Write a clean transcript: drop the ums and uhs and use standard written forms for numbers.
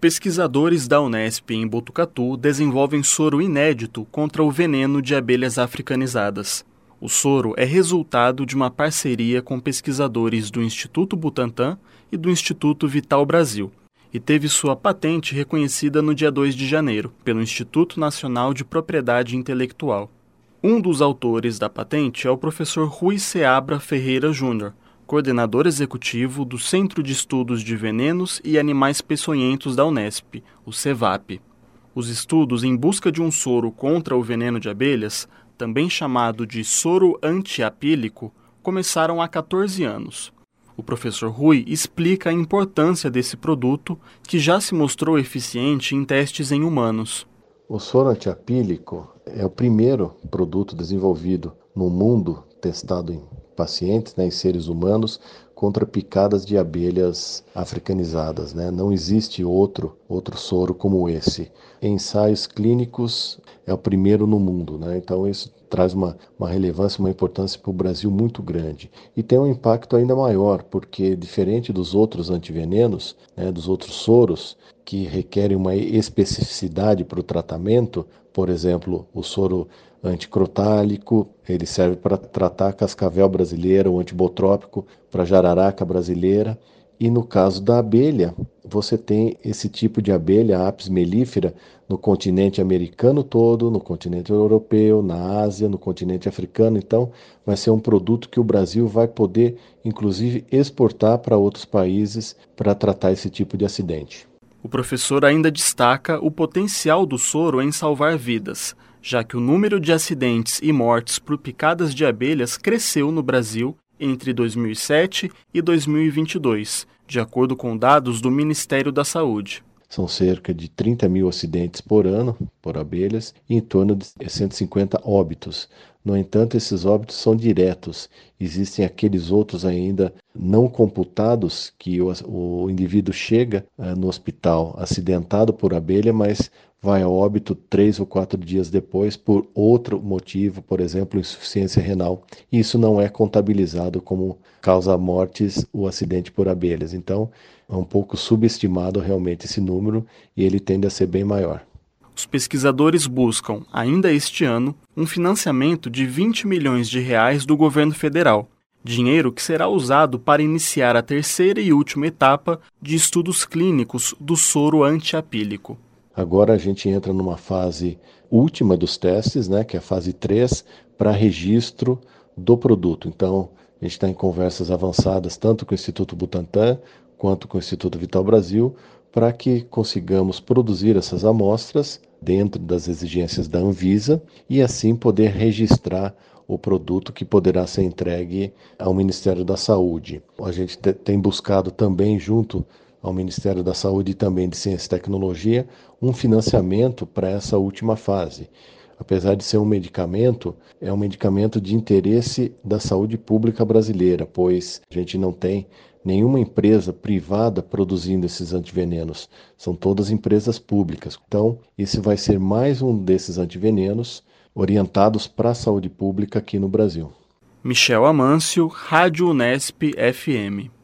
Pesquisadores da Unesp em Botucatu desenvolvem soro inédito contra o veneno de abelhas africanizadas. O soro é resultado de uma parceria com pesquisadores do Instituto Butantan e do Instituto Vital Brasil, e teve sua patente reconhecida no dia 2 de janeiro, pelo Instituto Nacional de Propriedade Intelectual. Um dos autores da patente é o professor Rui Seabra Ferreira Júnior, coordenador executivo do Centro de Estudos de Venenos e Animais Peçonhentos da Unesp, o CEVAP. Os estudos em busca de um soro contra o veneno de abelhas, também chamado de soro antiapílico, começaram há 14 anos. O professor Rui explica a importância desse produto, que já se mostrou eficiente em testes em humanos. O soro antiapílico é o primeiro produto desenvolvido no mundo, testado em pacientes, em seres humanos, contra picadas de abelhas africanizadas. Não existe outro soro como esse. Em ensaios clínicos é o primeiro no mundo. Então isso traz uma relevância, uma importância para o Brasil muito grande. E tem um impacto ainda maior, porque diferente dos outros antivenenos, dos outros soros, que requerem uma especificidade para o tratamento, por exemplo, o soro anticrotálico, ele serve para tratar a cascavel brasileira, o antibotrópico para jararaca brasileira. E no caso da abelha, você tem esse tipo de abelha, a Apis mellifera, no continente americano todo, no continente europeu, na Ásia, no continente africano. Então, vai ser um produto que o Brasil vai poder, inclusive, exportar para outros países para tratar esse tipo de acidente. O professor ainda destaca o potencial do soro em salvar vidas, já que o número de acidentes e mortes por picadas de abelhas cresceu no Brasil entre 2007 e 2022, de acordo com dados do Ministério da Saúde. São cerca de 30 mil acidentes por ano por abelhas e em torno de 150 óbitos. No entanto, esses óbitos são diretos. Existem aqueles outros ainda não computados que o indivíduo chega no hospital acidentado por abelha, mas vai a óbito 3 ou 4 dias depois por outro motivo, por exemplo, insuficiência renal. E isso não é contabilizado como causa mortes o acidente por abelhas. Então, é um pouco subestimado realmente esse número e ele tende a ser bem maior. Os pesquisadores buscam, ainda este ano, um financiamento de R$20 milhões do governo federal, dinheiro que será usado para iniciar a terceira e última etapa de estudos clínicos do soro antiapílico. Agora a gente entra numa fase última dos testes, que é a fase 3, para registro do produto. Então, a gente está em conversas avançadas tanto com o Instituto Butantan quanto com o Instituto Vital Brasil, para que consigamos produzir essas amostras dentro das exigências da Anvisa e assim poder registrar o produto que poderá ser entregue ao Ministério da Saúde. A gente tem buscado também, junto ao Ministério da Saúde e também de Ciência e Tecnologia, um financiamento para essa última fase. Apesar de ser um medicamento, é um medicamento de interesse da saúde pública brasileira, pois a gente não tem nenhuma empresa privada produzindo esses antivenenos. São todas empresas públicas. Então, esse vai ser mais um desses antivenenos orientados para a saúde pública aqui no Brasil. Michel Amâncio, Rádio Unesp FM.